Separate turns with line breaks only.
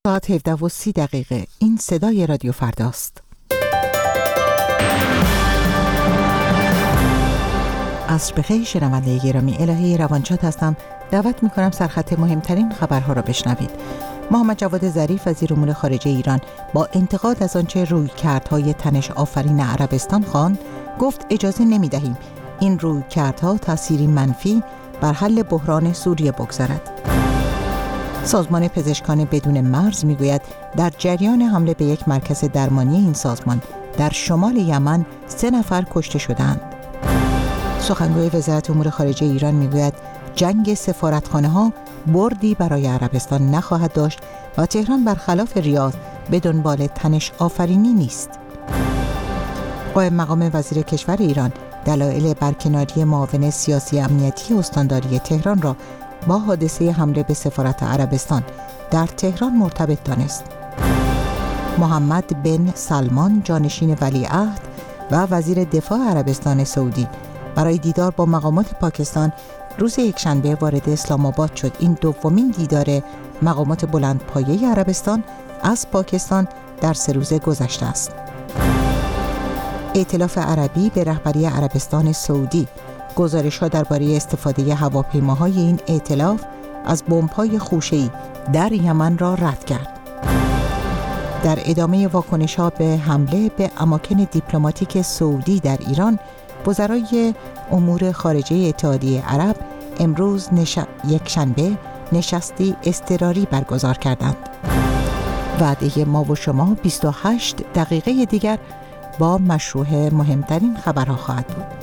ساعت 17:30 این صدای رادیو فرداست. عصر بخیر شنونده گرامی، الهه روانشاد هستم. دعوت میکنم سرخط مهمترین خبرها را بشنوید. محمد جواد ظریف وزیر امور خارجه ایران با انتقاد از آنچه رویکردهای تنش آفرین عربستان خواند، گفت اجازه نمیدهیم این رویکردها تأثیری منفی بر حل بحران سوریه بگذارد. سازمان پزشکان بدون مرز میگوید در جریان حمله به یک مرکز درمانی این سازمان در شمال یمن 3 نفر کشته شدند. سخنگوی وزارت امور خارجه ایران میگوید جنگ سفارتخانه‌ها بردی برای عربستان نخواهد داشت و تهران برخلاف ریاض به دنبال تنش آفرینی نیست. قائم مقام وزیر کشور ایران دلایل برکناری معاون سیاسی امنیتی استانداری تهران را با حادثه حمله به سفارت عربستان در تهران مرتبط دانست. محمد بن سلمان جانشین ولیعهد و وزیر دفاع عربستان سعودی برای دیدار با مقامات پاکستان روز یکشنبه وارد اسلام آباد شد. این دومین دیدار مقامات بلندپایه عربستان از پاکستان در 3 روز گذشته است. ائتلاف عربی به رهبری عربستان سعودی گزارش‌ها درباره استفاده هواپیماهای این ائتلاف از بمب‌های خوشه‌ای در یمن را رد کرد. در ادامه واکنش‌ها به حمله به اماکن دیپلماتیک سعودی در ایران، وزرای امور خارجه اتحادیه عرب امروز یکشنبه نشستی اضطراری برگزار کردند. وعده ما و شما 28 دقیقه دیگر با مشروع مهمترین خبرها خواهد بود.